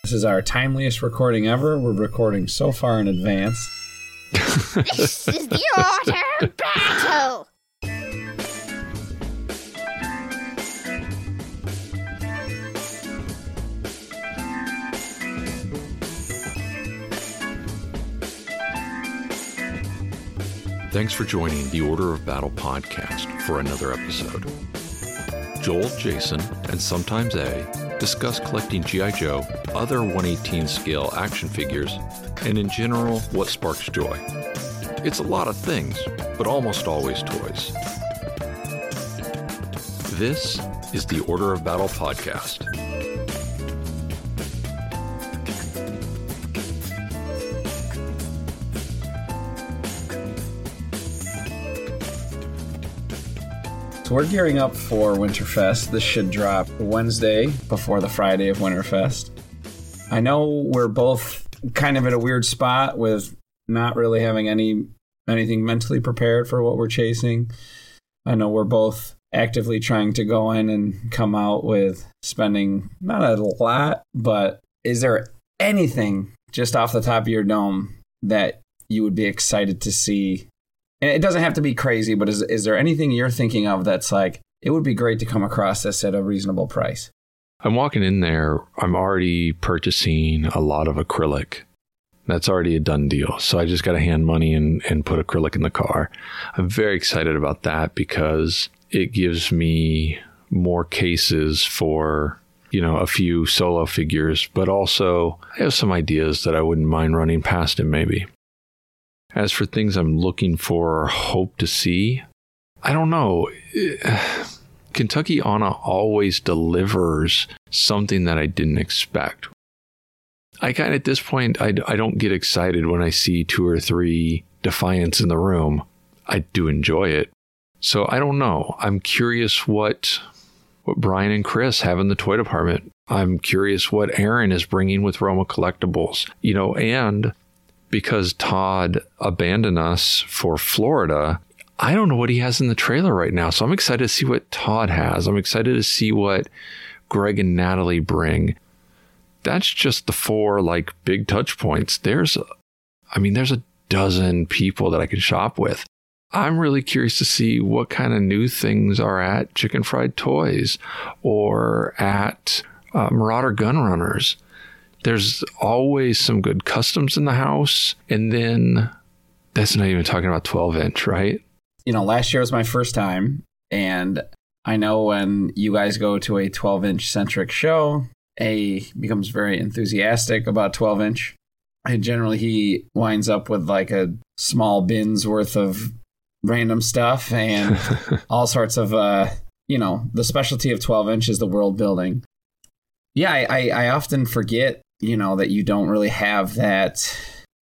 This is our timeliest recording ever. We're recording so far in advance. This is the order of battle! Thanks for joining the Order of Battle podcast for another episode. Joel, Jason, and sometimes A discuss collecting G.I. Joe, other 1/18 scale action figures, and in general, what sparks joy. It's a lot of things, but almost always toys. This is the Order of Battle podcast. So we're gearing up for Winterfest. This should drop Wednesday before the Friday of Winterfest. I know we're both kind of at a weird spot with not really having anything mentally prepared for what we're chasing. I know we're both actively trying to go in and come out with spending not a lot, but is there anything just off the top of your dome that you would be excited to see? And it doesn't have to be crazy, but is there anything you're thinking of that's like, it would be great to come across this at a reasonable price? I'm walking in there, I'm already purchasing a lot of acrylic. That's already a done deal. So I just got to hand money and put acrylic in the car. I'm very excited about that because it gives me more cases for, a few solo figures, but also I have some ideas that I wouldn't mind running past him maybe. As for things I'm looking for or hope to see, I don't know. Kentucky Anna always delivers something that I didn't expect. At this point, I don't get excited when I see 2 or 3 Defiants in the room. I do enjoy it. So I don't know. I'm curious what Brian and Chris have in the toy department. I'm curious what Aaron is bringing with Roma Collectibles. And because Todd abandoned us for Florida, I don't know what he has in the trailer right now. So I'm excited to see what Todd has. I'm excited to see what Greg and Natalie bring. That's just the 4 big touch points. There's a dozen people that I can shop with. I'm really curious to see what kind of new things are at Chicken Fried Toys or at Marauder Gunrunners. There's always some good customs in the house. And then that's not even talking about 12-inch, right? Last year was my first time. And I know when you guys go to a 12-inch centric show, A becomes very enthusiastic about 12-inch. And generally he winds up with a small bin's worth of random stuff and all sorts of, the specialty of 12-inch is the world building. Yeah, I often forget that you don't really have that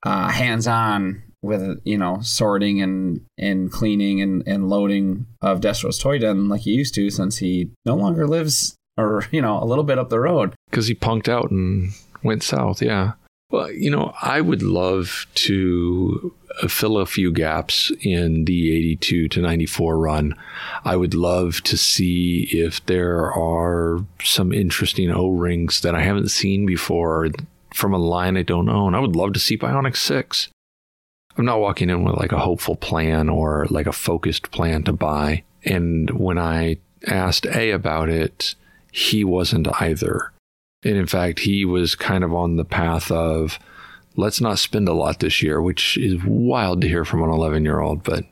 hands-on with, sorting and cleaning and loading of Destro's Toy Den like you used to, since he no longer lives a little bit up the road. Because he punked out and went south, yeah. Well, I would love to fill a few gaps in the 82 to 94 run. I would love to see if there are some interesting O-rings that I haven't seen before from a line I don't own. I would love to see Bionic 6. I'm not walking in with a hopeful plan or a focused plan to buy. And when I asked A about it, he wasn't either. And in fact, he was kind of on the path of, let's not spend a lot this year, which is wild to hear from an 11-year-old. But,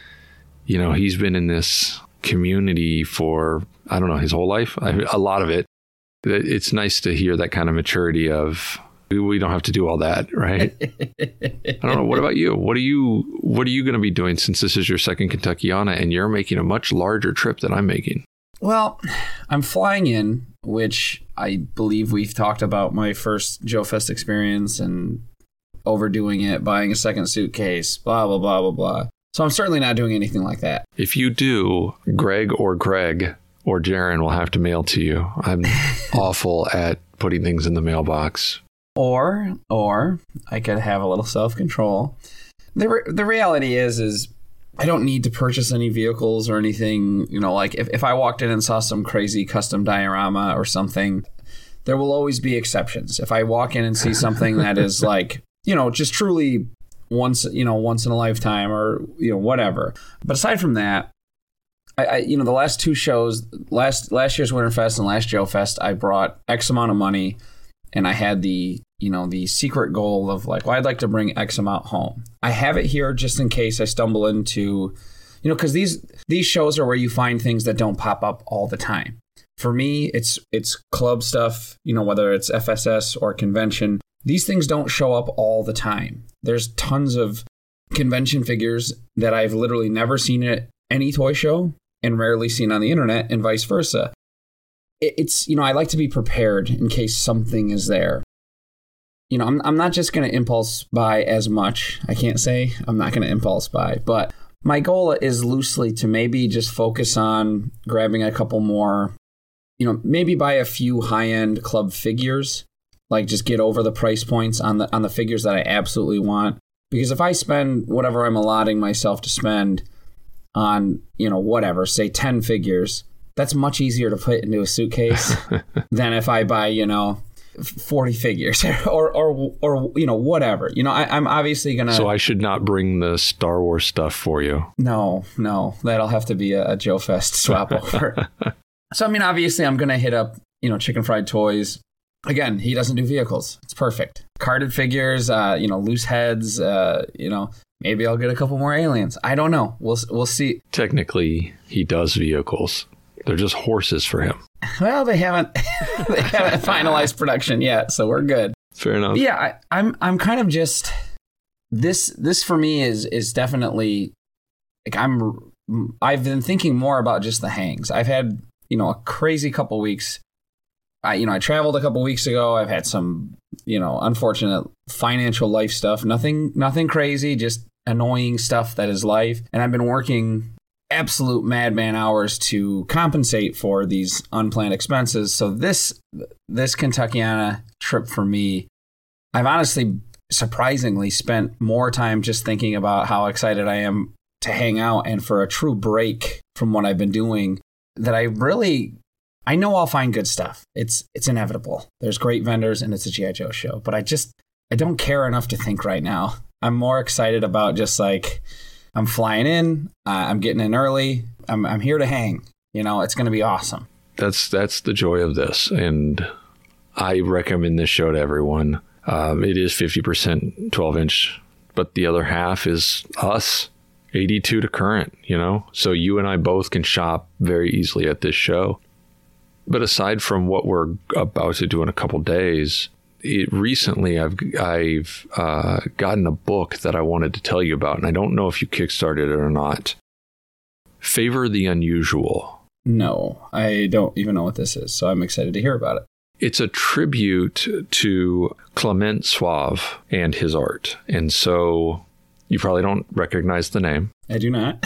he's been in this community for, I don't know, his whole life. A lot of it. It's nice to hear that kind of maturity of, we don't have to do all that, right? I don't know. What about you? What are you going to be doing since this is your second Kentucky Anna and you're making a much larger trip than I'm making? Well, I'm flying in, which I believe we've talked about my first Joe Fest experience and overdoing it, buying a second suitcase, blah, blah, blah, blah, blah. So I'm certainly not doing anything like that. If you do, Greg or Jaron will have to mail to you. I'm awful at putting things in the mailbox. Or I could have a little self-control. The reality is I don't need to purchase any vehicles or anything. If I walked in and saw some crazy custom diorama or something, there will always be exceptions. If I walk in and see something that is like, just truly once in a lifetime or, whatever. But aside from that, I the last two shows, last year's Winterfest and last Joe Fest, I brought X amount of money, and I had the secret goal of like, well, I'd like to bring X amount home. I have it here just in case I stumble into, because these shows are where you find things that don't pop up all the time. For me, it's club stuff, whether it's FSS or convention. These things don't show up all the time. There's tons of convention figures that I've literally never seen at any toy show and rarely seen on the internet, and vice versa. It's, I like to be prepared in case something is there. I'm not just going to impulse buy as much. I can't say I'm not going to impulse buy, but my goal is loosely to maybe just focus on grabbing a couple more, maybe buy a few high-end club figures, like just get over the price points on the figures that I absolutely want. Because if I spend whatever I'm allotting myself to spend on, whatever, say 10 figures, that's much easier to put into a suitcase than if I buy, 40 figures or whatever. I'm obviously going to... So I should not bring the Star Wars stuff for you. No, that'll have to be a Joe Fest swap over. So, obviously I'm going to hit up, Chicken Fried Toys. Again, he doesn't do vehicles. It's perfect. Carded figures, loose heads, maybe I'll get a couple more aliens. I don't know. We'll see. Technically, he does vehicles. They're just horses for him. Well, they haven't finalized production yet, so we're good. Fair enough. Yeah, I'm kind of just this for me is definitely like I've been thinking more about just the hangs. I've had a crazy couple weeks. I traveled a couple weeks ago. I've had some unfortunate financial life stuff. Nothing crazy, just annoying stuff that is life. And I've been working absolute madman hours to compensate for these unplanned expenses. So this Kentuckiana trip for me, I've honestly surprisingly spent more time just thinking about how excited I am to hang out and for a true break from what I've been doing, that I know I'll find good stuff. It's inevitable. There's great vendors and it's a G.I. Joe show, but I don't care enough to think right now. I'm more excited about just like, I'm flying in, I'm getting in early, I'm here to hang. It's going to be awesome. That's the joy of this, and I recommend this show to everyone. It is 50% 12-inch, but the other half is us, 82 to current, So you and I both can shop very easily at this show. But aside from what we're about to do in a couple days, recently I've gotten a book that I wanted to tell you about, and I don't know if you kickstarted it or not. Favor the Unusual. No, I don't even know what this is, so I'm excited to hear about it. It's a tribute to Clement Suave and his art, and so you probably don't recognize the name. I do not.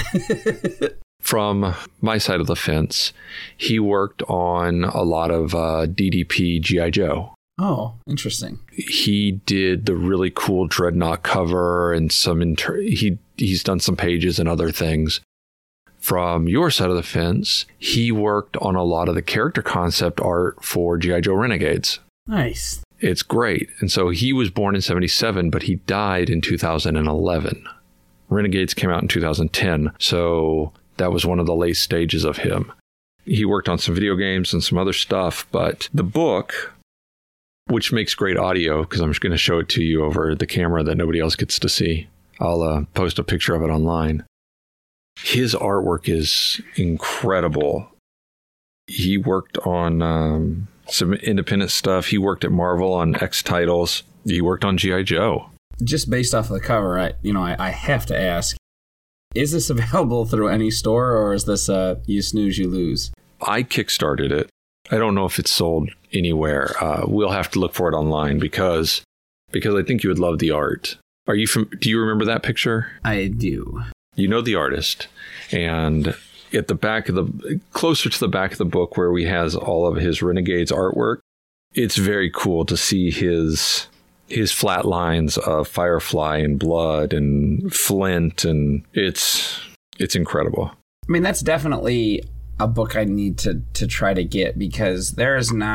From my side of the fence, he worked on a lot of DDP G.I. Joe. Oh, interesting. He did the really cool Dreadnought cover and he's done some pages and other things. From your side of the fence, he worked on a lot of the character concept art for G.I. Joe Renegades. Nice. It's great. And so he was born in 1977, but he died in 2011. Renegades came out in 2010, so that was one of the late stages of him. He worked on some video games and some other stuff, but the book, which makes great audio because I'm just going to show it to you over the camera that nobody else gets to see. I'll post a picture of it online. His artwork is incredible. He worked on some independent stuff. He worked at Marvel on X titles. He worked on G.I. Joe. Just based off of the cover, I have to ask, is this available through any store, or is this you snooze, you lose? I kickstarted it. I don't know if it's sold anywhere. We'll have to look for it online because I think you would love the art. Do you remember that picture? I do. You know the artist, and at the back of closer to the back of the book where he has all of his Renegades artwork, it's very cool to see his flat lines of Firefly and Blood and Flint, and it's incredible. I mean, that's definitely a book I need to try to get, because there is not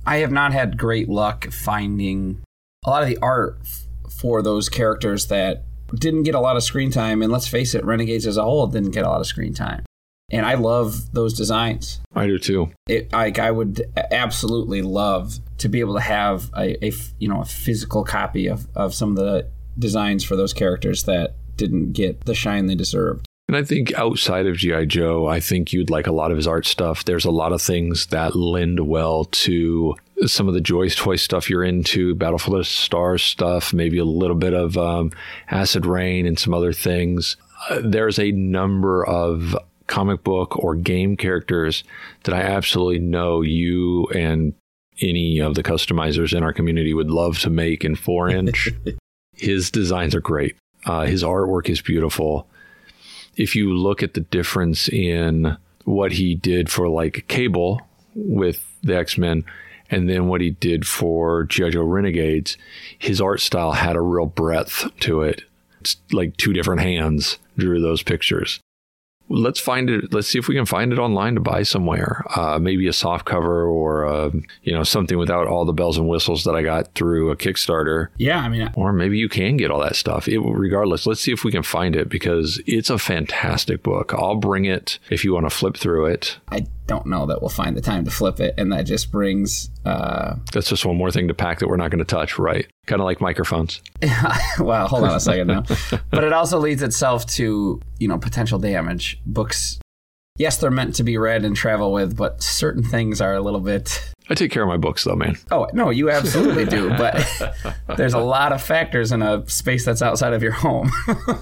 I have not had great luck finding a lot of the art for those characters that didn't get a lot of screen time. And let's face it, Renegades as a whole didn't get a lot of screen time. And I love those designs. I do too. I would absolutely love to be able to have a physical copy of some of the designs for those characters that didn't get the shine they deserved. And I think outside of G.I. Joe, I think you'd like a lot of his art stuff. There's a lot of things that lend well to some of the Joy's Toy stuff you're into, Battle for the Stars stuff, maybe a little bit of Acid Rain and some other things. There's a number of comic book or game characters that I absolutely know you and any of the customizers in our community would love to make in 4-inch. His designs are great. His artwork is beautiful. If you look at the difference in what he did for like Cable with the X-Men and then what he did for G.I. Joe Renegades, his art style had a real breadth to it. It's like two different hands drew those pictures. Let's find it. Let's see if we can find it online to buy somewhere. Maybe a soft cover or something without all the bells and whistles that I got through a Kickstarter. Yeah, I mean, or maybe you can get all that stuff. Regardless, let's see if we can find it because it's a fantastic book. I'll bring it if you want to flip through it. I don't know that we'll find the time to flip it, and that just brings. That's just one more thing to pack that we're not going to touch, right? Kind of like microphones. Well, hold on a second now. But it also leads itself to, potential damage. Books, yes, they're meant to be read and travel with, but certain things are a little bit... I take care of my books, though, man. Oh, no, you absolutely do. But there's a lot of factors in a space that's outside of your home.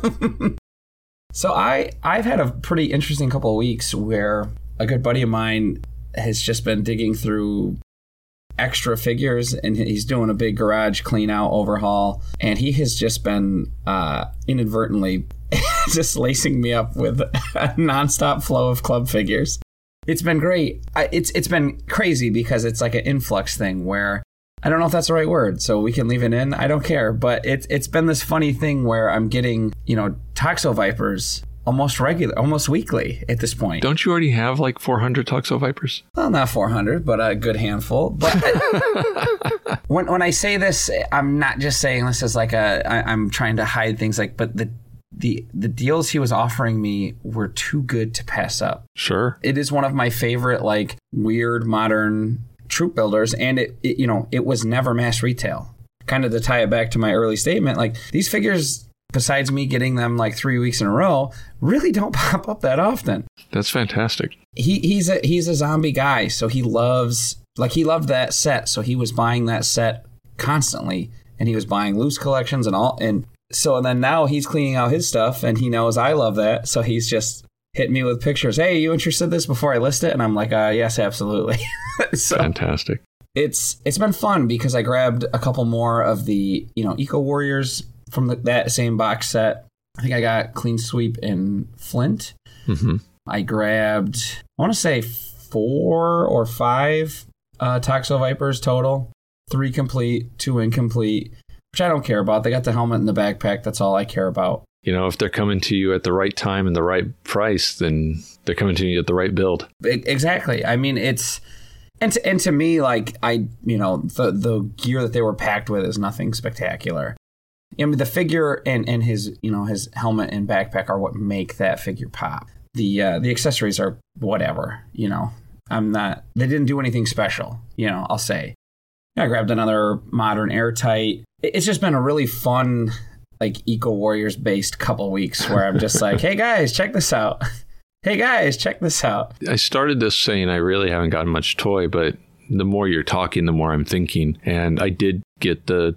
So I've had a pretty interesting couple of weeks where a good buddy of mine has just been digging through extra figures, and he's doing a big garage clean out overhaul, and he has just been inadvertently just lacing me up with a nonstop flow of club figures. It's been great. It's been crazy because it's like an influx thing where I don't know if that's the right word, so we can leave it in. I don't care, but it's been this funny thing where I'm getting Toxo Vipers almost weekly at this point. Don't you already have like 400 Toxo Vipers? Well, not 400, but a good handful. But when I say this, I'm not just saying this as like I'm trying to hide things but the deals he was offering me were too good to pass up. Sure. It is one of my favorite like weird modern troop builders, and it was never mass retail. Kind of to tie it back to my early statement, like these figures, besides me getting them like 3 weeks in a row, really don't pop up that often. That's fantastic. He's a zombie guy, so he loved that set, so he was buying that set constantly, and he was buying loose collections and then now he's cleaning out his stuff, and he knows I love that, so he's just hitting me with pictures. Hey, you interested in this before I list it? And I'm like, yes, absolutely. So, fantastic. It's been fun because I grabbed a couple more of the Eco Warriors from that same box set. I think I got Clean Sweep and Flint. Mm-hmm. I grabbed, I want to say 4 or 5 Toxo Vipers total. 3 complete, 2 incomplete, which I don't care about. They got the helmet and the backpack. That's all I care about. If they're coming to you at the right time and the right price, then they're coming to you at the right build. Exactly. I mean, it's... And to me, like, the gear that they were packed with is nothing spectacular. I mean, the figure and his, his helmet and backpack are what make that figure pop. The accessories are whatever, they didn't do anything special, I'll say. I grabbed another modern Airtight. It's just been a really fun, like, Eco Warriors based couple weeks where I'm just like, hey guys, check this out. Hey guys, check this out. I started this saying I really haven't gotten much toy, but the more you're talking, the more I'm thinking. And I did get the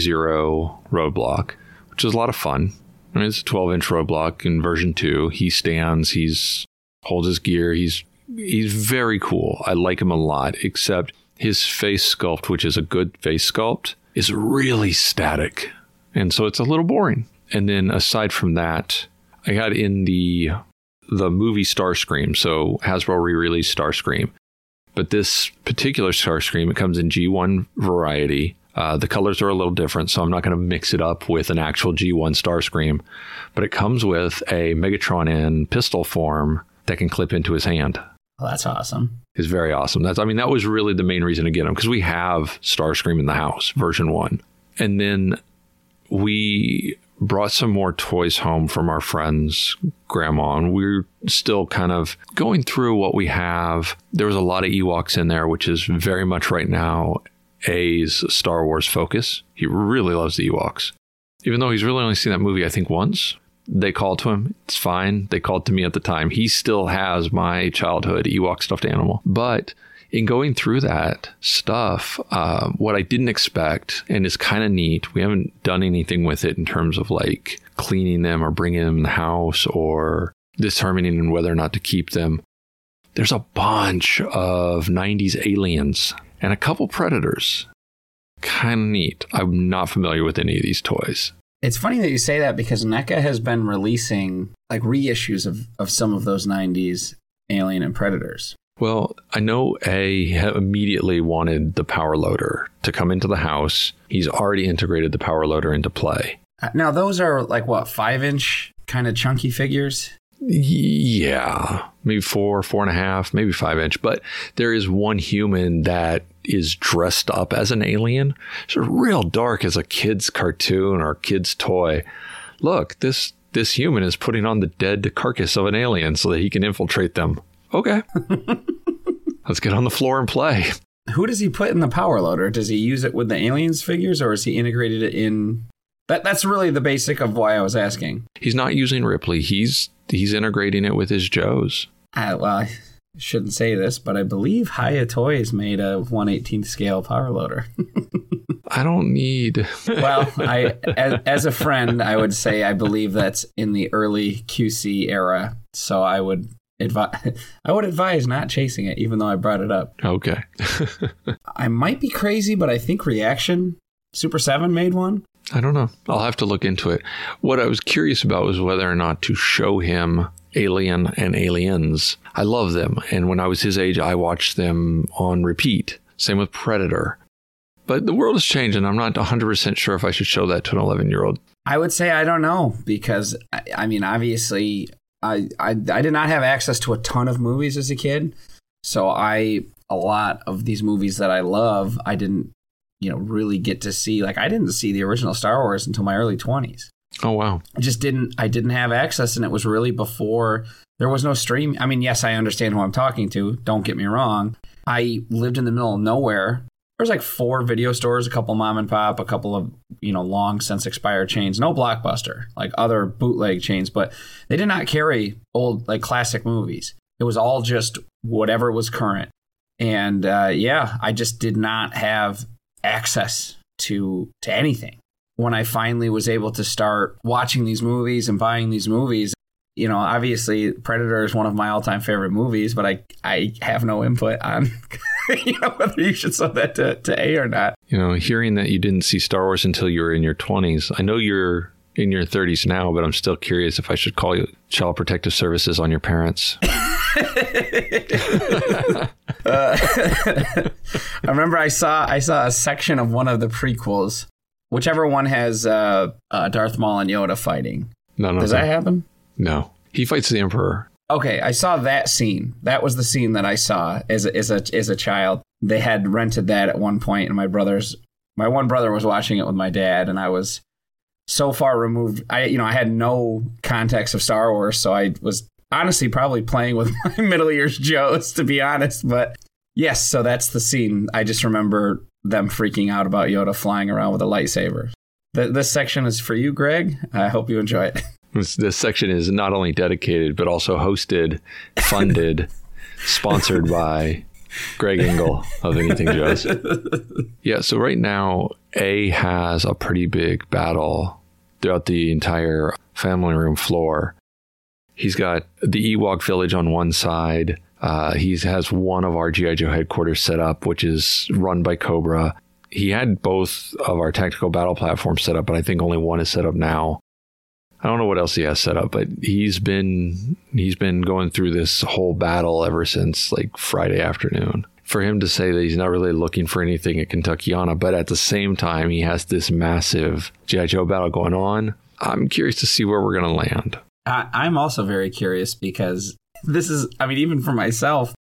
3-0 Roadblock, which is a lot of fun. I mean, it's a 12-inch Roadblock in version 2. He stands, holds his gear. He's very cool. I like him a lot, except his face sculpt, which is a good face sculpt, is really static. And so it's a little boring. And then aside from that, I got in the movie Starscream. So Hasbro re-released Starscream. But this particular Starscream, it comes in G1 variety. The colors are a little different, so I'm not going to mix it up with an actual G1 Starscream. But it comes with a Megatron in pistol form that can clip into his hand. Well, that's awesome. Is very awesome. That was really the main reason to get him, because we have Starscream in the house, version 1. And then we brought some more toys home from our friend's grandma, and we're still kind of going through what we have. There was a lot of Ewoks in there, which is very much right now A's Star Wars focus. He really loves the Ewoks. Even though he's really only seen that movie, I think, once. They called to him. It's fine. They called to me at the time. He still has my childhood Ewok stuffed animal. But in going through that stuff, what I didn't expect, and is kind of neat, we haven't done anything with it in terms of like cleaning them or bringing them in the house or determining whether or not to keep them. There's a bunch of 90s aliens and a couple predators. Kind of neat. I'm not familiar with any of these toys. It's funny that you say that, because NECA has been releasing like reissues of some of those 90s Alien and Predators. Well, I know A immediately wanted the power loader to come into the house. He's already integrated the power loader into play. Now, those are like, what, 5-inch kind of chunky figures? Yeah, maybe 4.5, maybe 5-inch. But there is one human that is dressed up as an alien. It's real dark as a kid's cartoon or kid's toy. Look, this human is putting on the dead carcass of an alien so that he can infiltrate them. Okay. Let's get on the floor and play. Who does he put in the power loader? Does he use it with the aliens figures, or is he integrated it in? That's really the basic of why I was asking. He's not using Ripley. He's integrating it with his Joes. Well, I shouldn't say this, but I believe Hiya Toys made a 1/18th scale power loader. I don't need. Well, as a friend, I would say I believe that's in the early QC era. So I would advise not chasing it, even though I brought it up. Okay. I might be crazy, but I think Reaction Super 7 made one. I don't know. I'll have to look into it. What I was curious about was whether or not to show him Alien and Aliens. I love them. And when I was his age, I watched them on repeat. Same with Predator. But the world has changed, and I'm not 100% sure if I should show that to an 11-year-old. I would say I don't know, because, I mean, obviously, I did not have access to a ton of movies as a kid. So a lot of these movies that I love, I didn't, really get to see. Like, I didn't see the original Star Wars until my early 20s. Oh, wow. I didn't have access, and it was really before there was no stream. I mean, yes, I understand who I'm talking to. Don't get me wrong. I lived in the middle of nowhere. There's like 4 video stores, a couple mom and pop, a couple of, long since expired chains. No Blockbuster, like other bootleg chains, but they did not carry old, like classic movies. It was all just whatever was current. And I just did not have access to anything. When I finally was able to start watching these movies and buying these movies, obviously Predator is one of my all-time favorite movies, but I have no input on whether you should show that to A or not. Hearing that you didn't see Star Wars until you were in your 20s. I know you're in your 30s now, but I'm still curious if I should call you Child Protective Services on your parents. I remember I saw a section of one of the prequels, whichever one has Darth Maul and Yoda fighting. No. Does that happen? No. He fights the Emperor. Okay, I saw that scene. That was the scene that I saw as a child. They had rented that at one point, and my one brother was watching it with my dad, and I was so far removed. I had no context of Star Wars, so I was honestly probably playing with my middle years Joes, to be honest. But yes, so that's the scene. I just remember them freaking out about Yoda flying around with a lightsaber. This section is for you, Greg. I hope you enjoy it. This section is not only dedicated, but also hosted, funded, sponsored by Greg Engel of Anything Joe's. Yeah, so right now, A has a pretty big battle throughout the entire family room floor. He's got the Ewok village on one side. He has one of our G.I. Joe headquarters set up, which is run by Cobra. He had both of our tactical battle platforms set up, but I think only one is set up now. I don't know what else he has set up, but he's been going through this whole battle ever since like Friday afternoon. For him to say that he's not really looking for anything at Kentuckiana, but at the same time, he has this massive G.I. Joe battle going on. I'm curious to see where we're going to land. I'm also very curious, because this is, even for myself,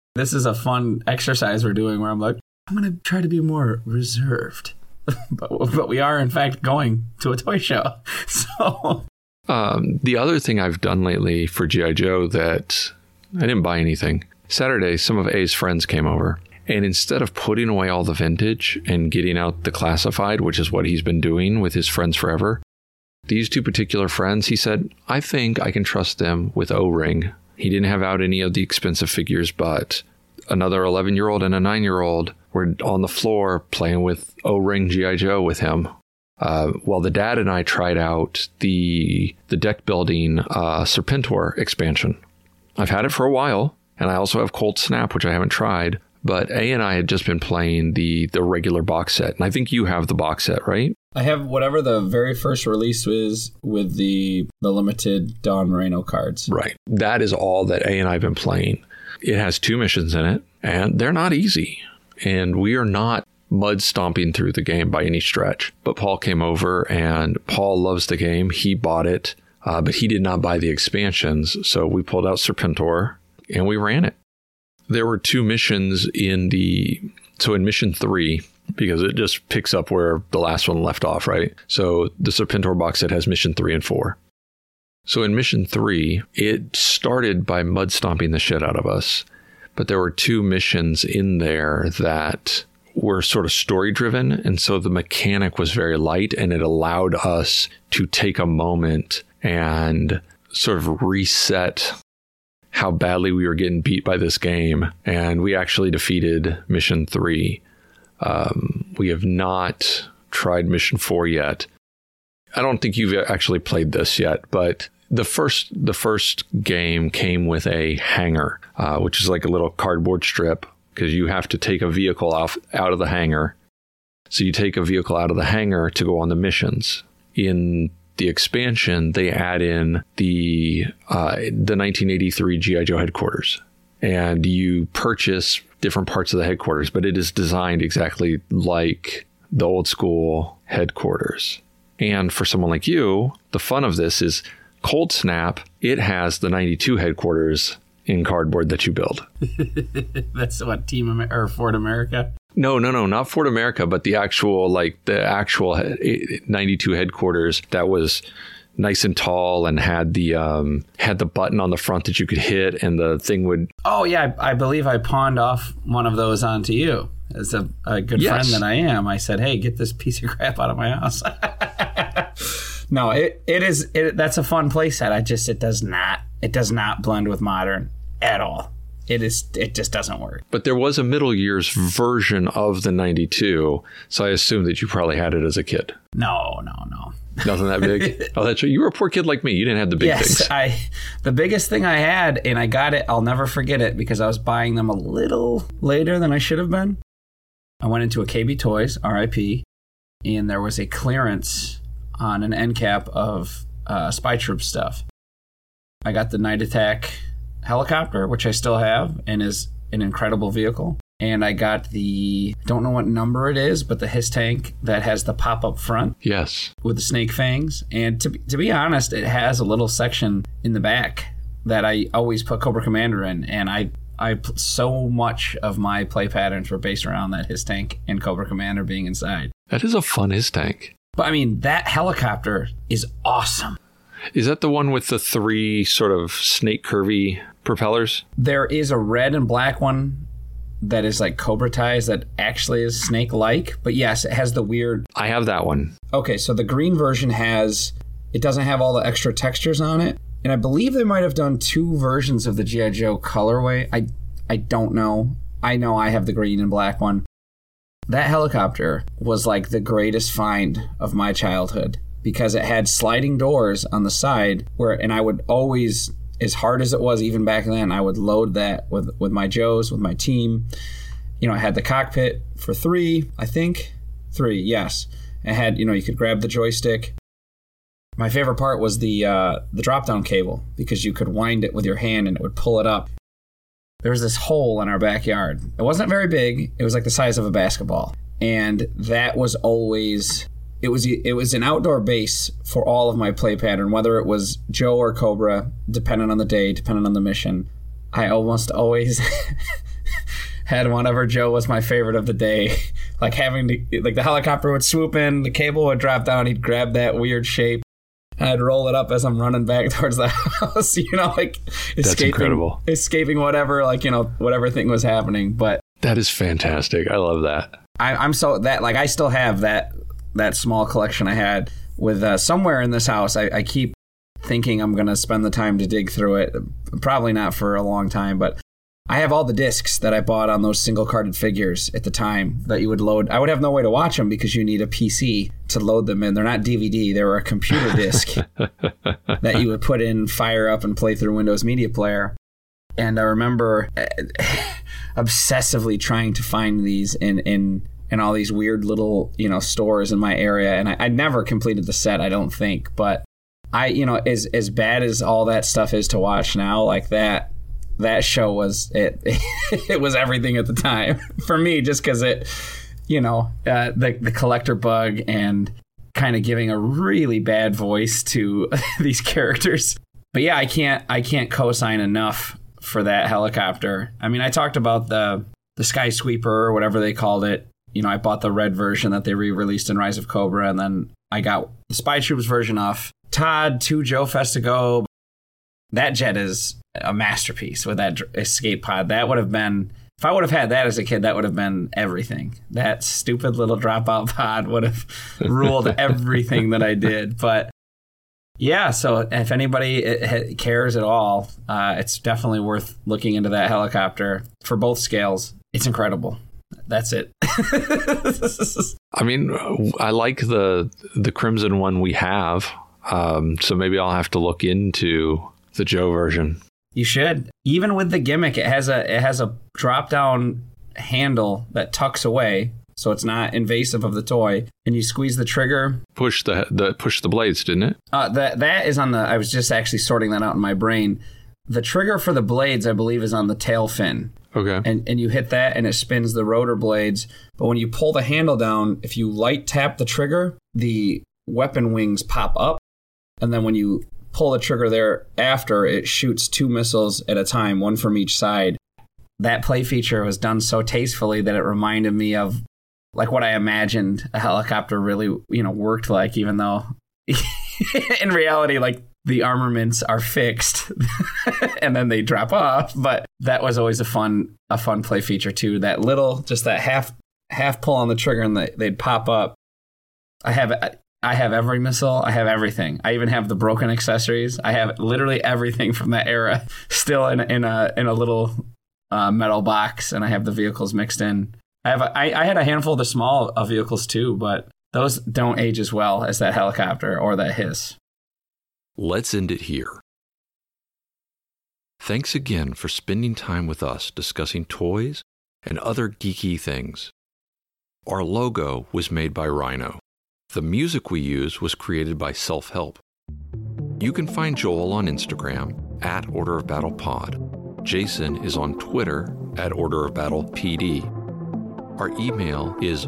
This is a fun exercise we're doing where I'm like, I'm going to try to be more reserved. but we are, in fact, going to a toy show. So the other thing I've done lately for G.I. Joe that I didn't buy anything. Saturday, some of A's friends came over. And instead of putting away all the vintage and getting out the classified, which is what he's been doing with his friends forever, these two particular friends, he said, I think I can trust them with O-Ring. He didn't have out any of the expensive figures, but another 11-year-old and a 9-year-old were on the floor playing with O-Ring G.I. Joe with him. While the dad and I tried out the deck building Serpentor expansion. I've had it for a while, and I also have Cold Snap, which I haven't tried. But A and I had just been playing the regular box set. And I think you have the box set, right? I have whatever the very first release was with the limited Don Moreno cards. Right. That is all that A and I have been playing. It has 2 missions in it, and they're not easy. And we are not mud stomping through the game by any stretch. But Paul came over, and Paul loves the game. He bought it, but he did not buy the expansions. So we pulled out Serpentor, and we ran it. There were 2 missions in mission 3, because it just picks up where the last one left off, right? So the Serpentor box set has mission 3 and 4. So in mission 3, it started by mud stomping the shit out of us. But there were 2 missions in there that were sort of story driven. And so the mechanic was very light, and it allowed us to take a moment and sort of reset how badly we were getting beat by this game. And we actually defeated mission 3. We have not tried mission 4 yet. I don't think you've actually played this yet, but the first game came with a hanger, which is like a little cardboard strip, because you have to take a vehicle out of the hangar. So you take a vehicle out of the hangar to go on the missions. In the expansion, they add in the 1983 G.I. Joe headquarters, and you purchase different parts of the headquarters, but it is designed exactly like the old school headquarters. And for someone like you, the fun of this is Cold Snap. It has the 92 headquarters in cardboard that you build. That's what, Ford America? No, not Ford America, but the actual 92 headquarters that was nice and tall and had the button on the front that you could hit, and the thing would... Oh, yeah, I believe I pawned off one one of those onto you. As a good friend that I am, I said, hey, get this piece of crap out of my house. No, that's a fun play set. It does not blend with modern at all. It just doesn't work. But there was a middle years version of the 92, so I assume that you probably had it as a kid. No. Nothing that big? Oh, that's right. You were a poor kid like me. You didn't have the big things. Yes, the biggest thing I had, and I got it, I'll never forget it, because I was buying them a little later than I should have been. I went into a KB Toys, RIP, and there was a clearance on an end cap of Spy Troop stuff. I got the Night Attack helicopter, which I still have, and is an incredible vehicle. And I got don't know what number it is, but the HISS tank that has the pop-up front. Yes. With the snake fangs. And to be honest, it has a little section in the back that I always put Cobra Commander in. And so much of my play patterns were based around that HISS tank and Cobra Commander being inside. That is a fun HISS tank. But I mean, that helicopter is awesome. Is that the one with the 3 sort of snake curvy propellers? There is a red and black one that is like Cobra ties that actually is snake-like. But yes, it has the weird... I have that one. Okay, so the green version doesn't have all the extra textures on it. And I believe they might have done 2 versions of the G.I. Joe colorway. I don't know. I know I have the green and black one. That helicopter was like the greatest find of my childhood, because it had sliding doors on the side and I would always, as hard as it was even back then, I would load that with my Joes, with my team. It had the cockpit for 3, I think. 3, yes. It had, you could grab the joystick. My favorite part was the drop-down cable, because you could wind it with your hand and it would pull it up. There was this hole in our backyard. It wasn't very big. It was like the size of a basketball. And that was always... It was an outdoor base for all of my play pattern, whether it was Joe or Cobra, depending on the day, depending on the mission. I almost always had whatever Joe was my favorite of the day. Like having to, like the helicopter would swoop in, the cable would drop down, he'd grab that weird shape. I'd roll it up as I'm running back towards the house, like escaping whatever, whatever thing was happening. But that is fantastic. I love that. I'm so that, like, I still have that small collection I had with somewhere in this house. I keep thinking I'm going to spend the time to dig through it. Probably not for a long time, but I have all the discs that I bought on those single-carded figures at the time that you would load. I would have no way to watch them because you need a PC to load them in. They're not DVD. They were a computer disc that you would put in, fire up, and play through Windows Media Player. And I remember obsessively trying to find these in all these weird little, stores in my area. And I never completed the set, I don't think. But as bad as all that stuff is to watch now, like that show was it was everything at the time for me, just because it, the collector bug and kind of giving a really bad voice to these characters. But yeah, I can't co-sign enough for that helicopter. I mean, I talked about the Sky Sweeper or whatever they called it. I bought the red version that they re-released in Rise of Cobra, and then I got the Spy Troops version off Todd to Joe Festigo. That jet is a masterpiece with that escape pod. That would have been, if I would have had that as a kid, that would have been everything. That stupid little dropout pod would have ruled everything that I did. But yeah, so if anybody cares at all, it's definitely worth looking into that helicopter for both scales. It's incredible. That's it. I mean, I like the Crimson one we have. So maybe I'll have to look into the Joe version. You should. Even with the gimmick, it has a drop down handle that tucks away, so it's not invasive of the toy. And you squeeze the trigger. Push the blades, didn't it? That is on the. I was just actually sorting that out in my brain. The trigger for the blades, I believe, is on the tail fin. Okay. And you hit that and it spins the rotor blades. But when you pull the handle down, if you light tap the trigger, the weapon wings pop up. And then when you pull the trigger there after, it shoots 2 missiles at a time, one from each side. That play feature was done so tastefully that it reminded me of like what I imagined a helicopter really, worked like, even though in reality, like, the armaments are fixed and then they drop off. But that was always a fun play feature too. That little, just that half pull on the trigger and they'd pop up. I have every missile. I have everything. I even have the broken accessories. I have literally everything from that era still in a little metal box, and I have the vehicles mixed in. I had a handful of the small vehicles too, but those don't age as well as that helicopter or that hiss. Let's end it here. Thanks again for spending time with us discussing toys and other geeky things. Our logo was made by Rhino. The music we use was created by Self-Help. You can find Joel on Instagram at Order of Battle Pod. Jason is on Twitter at Order of Battle PD. Our email is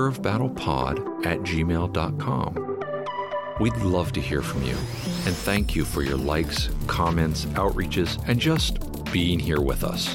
orderofbattlepod@gmail.com. We'd love to hear from you, and thank you for your likes, comments, outreaches, and just being here with us.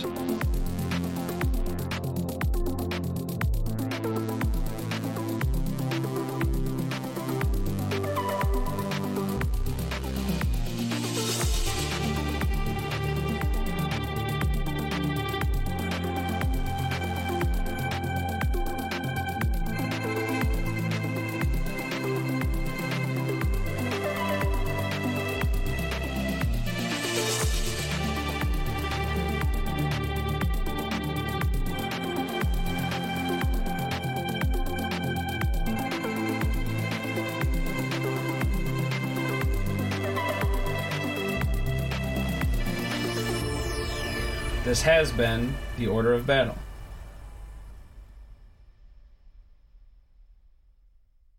This has been the Order of Battle.